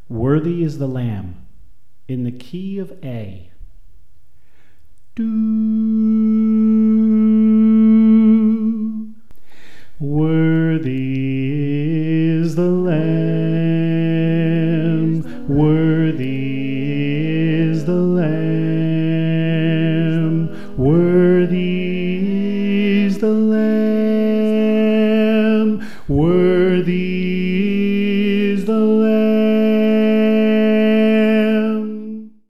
Worthy is the Lamb, in the key of A. Do. Worthy is the Lamb, worthy